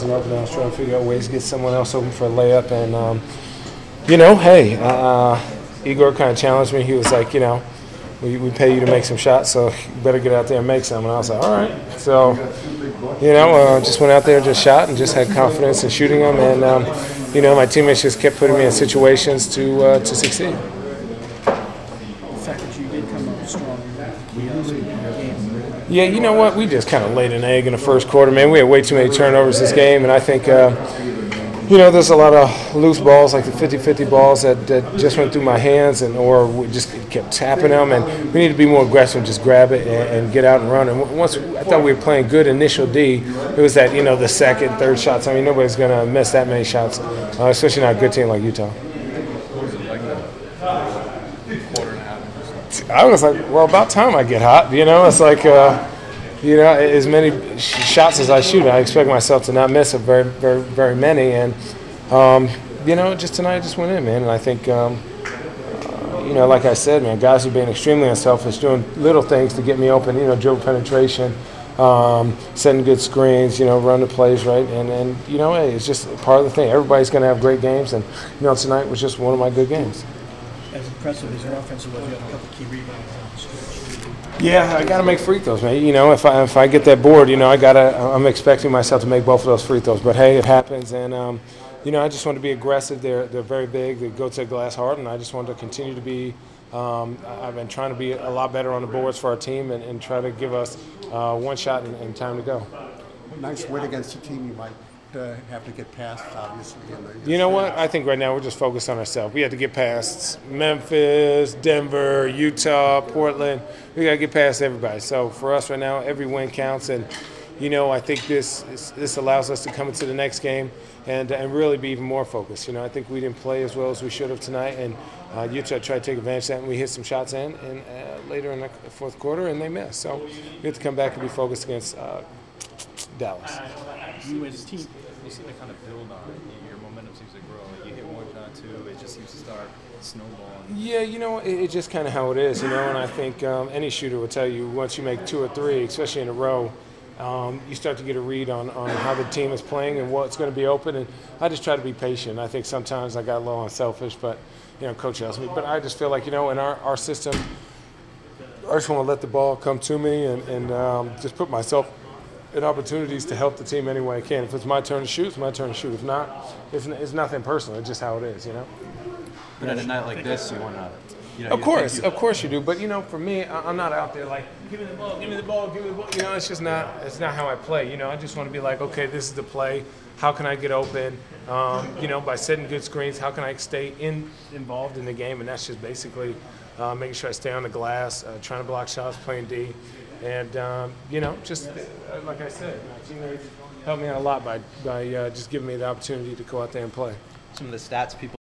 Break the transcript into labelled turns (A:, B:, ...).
A: wasn't open. I was trying to figure out ways to get someone else open for a layup. And, you know, hey, Igor kind of challenged me. He was like, you know, we pay you to make some shots, so you better get out there and make some. And I was like, all right. So, you know, just went out there, just shot, and just had confidence in shooting them. And, you know, my teammates just kept putting me in situations to succeed.
B: The fact that you did come up strong in the game.
A: Yeah, you know what? We just kind of laid an egg in the first quarter, man. We had way too many turnovers this game, and I think, you know, there's a lot of loose balls, like the 50-50 balls that just went through my hands, or we just kept tapping them. And we need to be more aggressive, just grab it and get out and run. And once I thought we were playing good initial D, it was that, you know, the second, third shots. I mean, nobody's going to miss that many shots, especially not a good team like Utah.
C: What was it like the quarter and a half?
A: I was like, well, about time I get hot. You know, it's like, you know, as many shots as I shoot, I expect myself to not miss very, very, very many. And, you know, just tonight I just went in, man. And I think, you know, like I said, man, guys are being extremely unselfish, doing little things to get me open, you know, dribble penetration, setting good screens, you know, run the plays right. And you know, hey, it's just part of the thing. Everybody's going to have great games. And, you know, tonight was just one of my good games.
B: As impressive as your offense was, you had a couple key rebounds.
A: Yeah, I got to make free throws, man. You know, if I get that board, you know, I'm expecting myself to make both of those free throws. But hey, it happens, and you know, I just want to be aggressive. They're very big. They go to the glass hard, and I just want to continue to be. I've been trying to be a lot better on the boards for our team, and try to give us one shot and time to go.
D: Nice win against a team you might have to get past, obviously.
A: You know what? I think right now we're just focused on ourselves. We have to get past Memphis, Denver, Utah, Portland. We got to get past everybody. So for us right now, every win counts. And, you know, I think this allows us to come into the next game and really be even more focused. You know, I think we didn't play as well as we should have tonight. And Utah tried to take advantage of that, and we hit some shots in later in the fourth quarter, and they missed. So we have to come back and be focused against Dallas.
B: You as a team,
C: You seem to kind of build on it. Your momentum seems to grow. Like you hit one shot, two, it just seems to start snowballing.
A: Yeah, you know, it's just kind of how it is, you know, and I think any shooter will tell you once you make two or three, especially in a row, you start to get a read on how the team is playing and what's going to be open, and I just try to be patient. I think sometimes I got a little unselfish, but, you know, Coach helps me. But I just feel like, you know, in our system, I just want to let the ball come to me and just put myself in opportunities to help the team any way I can. If it's my turn to shoot, it's my turn to shoot. If not, it's nothing personal. It's just how it is, you know.
C: But at a night like this, you want to, you know.
A: Of course you do. But, you know, for me, I'm not out there like, give me the ball, give me the ball, give me the ball. You know, it's just not. It's not how I play. You know, I just want to be like, okay, this is the play. How can I get open? You know, by setting good screens, how can I stay involved in the game? And that's just basically making sure I stay on the glass, trying to block shots, playing D. And, you know, just like I said, my teammates helped me out a lot by just giving me the opportunity to go out there and play.
E: Some of the stats people